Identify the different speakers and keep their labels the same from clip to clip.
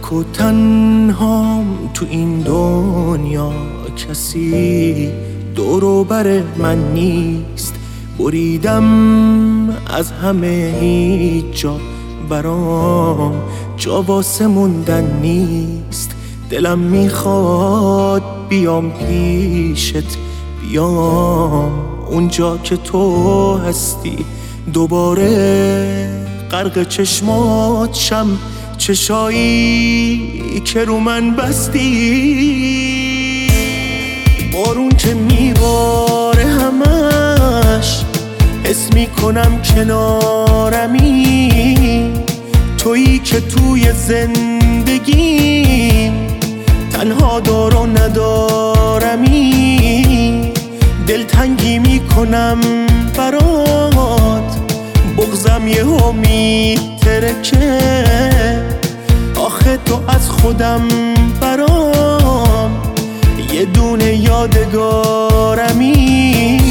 Speaker 1: تک و تنهام تو این دنیا، کسی دور و بر من نیست. بریدم از همه، هیچ جا برام جا واسه موندن نیست. دلم میخواد بیام پیشت، بیام اونجا که تو هستی، دوباره غرق چشمات شم، چشایی که رو من بستی. بارون که میباره همش حس میکنم کنارمی، تویی که توی زندگیم تنها دار و ندارمی. دلتنگی میکنم برات، بغضم یهو میترکه، آخه تو از خودم برام یه دونه یادگارمی.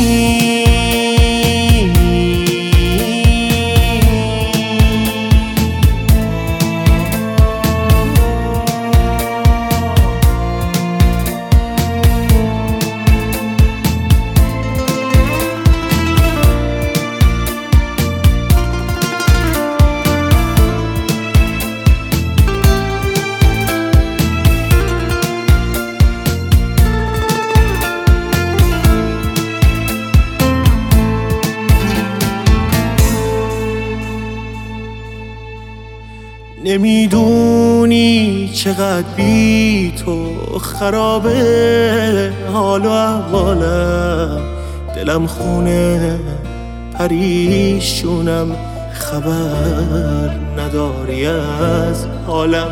Speaker 1: نمیدونی چقدر بی تو خرابه حال و احوالم، دلم خونه پریشونم، خبر نداری از حالم.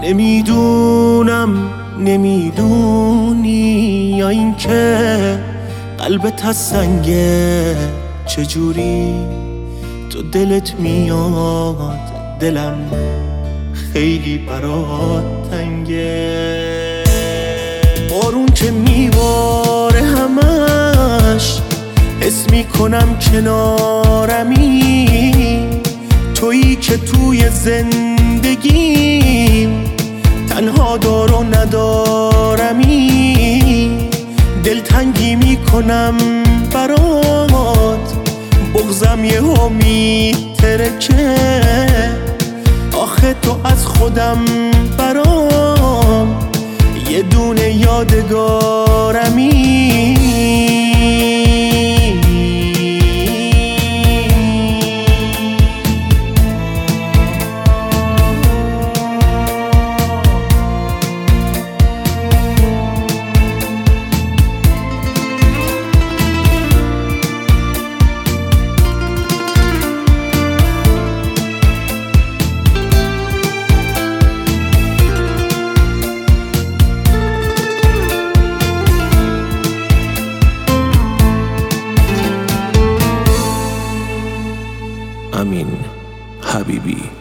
Speaker 1: نمیدونی یا این که قلبت از سنگه، چجوری تو دلت میاد دلم خیلی برات تنگه. بارون که میباره همش حس میکنم کنارمی، تویی که توی زندگیم تنها دار و ندارمی. دلتنگی میکنم برات، بغضم یهو میترکه، آخه تو از خودم برام یه دونه یادگارمی. امین حبیبی.